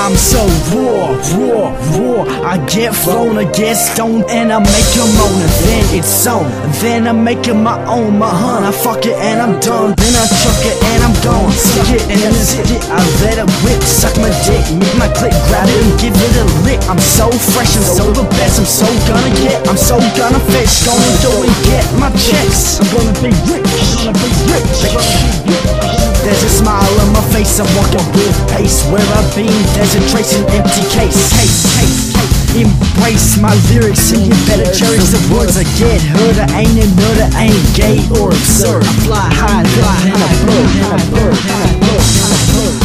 I'm so raw, raw, raw. I get flown, I get stoned, and I make a moan, and then it's on. Then I make it my own, my hun. I fuck it and I'm done. Then I chuck it and I'm gone. Suck it and then zip it. I let it whip, suck my dick, make my click, grab it and give it a lick. I'm so fresh, I'm so the best. I'm so gonna get, I'm so gonna fetch, gonna go and get my checks. I'm gonna be rich, I'm gonna be rich. There's a smile on my face, I'm walking with pace. Where I've been, there's a trace, an empty case. Embrace my lyrics and you better cherish the words I get heard. I ain't a nerd, I ain't gay or absurd. I fly high, fly and a bird, and a bird, and a bird, and a bird.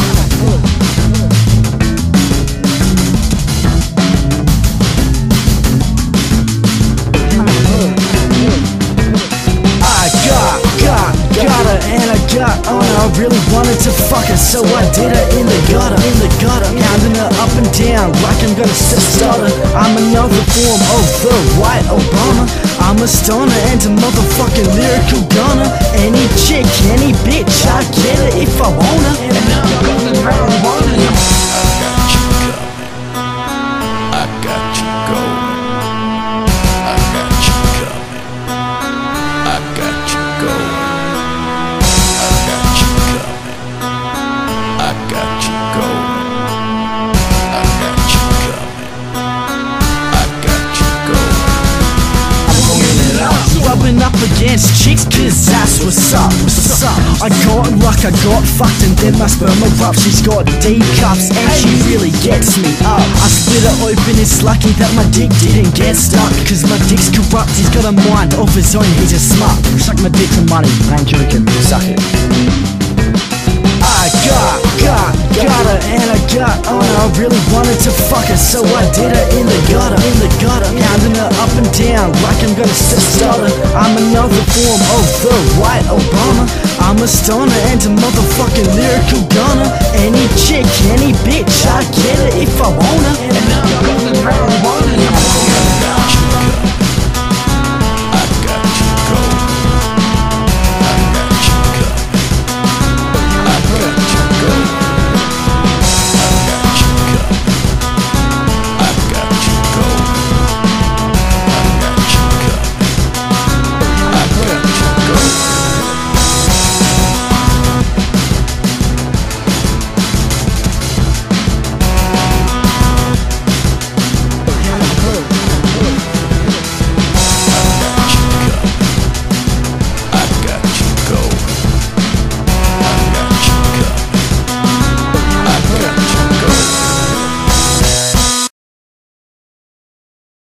Got her and I got on her. I really wanted to fuck her, so I did her in the gutter, pounding her up and down like I'm gonna stutter. I'm another form of the white Obama. I'm a stoner and a motherfucking lyrical gunner. Any chick, any bitch, I get it if I wanna. And I'm gonna marijuana. I got you going. I got you coming. I got you going. Rubbing up against chicks, cause that's what's up. I got luck, I got fucked, and then my sperm erupts. She's got D cups and she really gets me up. I split her open, it's lucky that my dick didn't get stuck, cause my dick's corrupt, he's got a mind of his own, he's a smut. Suck my dick for money, ain't joking, suck it. I got her and I got on her. I really wanted to fuck her, so I did her in the gutter, pounding her up and down like I'm gonna stutter. I'm another form of the white Obama. I'm a stoner and a motherfucking lyrical gunner. Any chick, any bitch, I get it if I wanna. And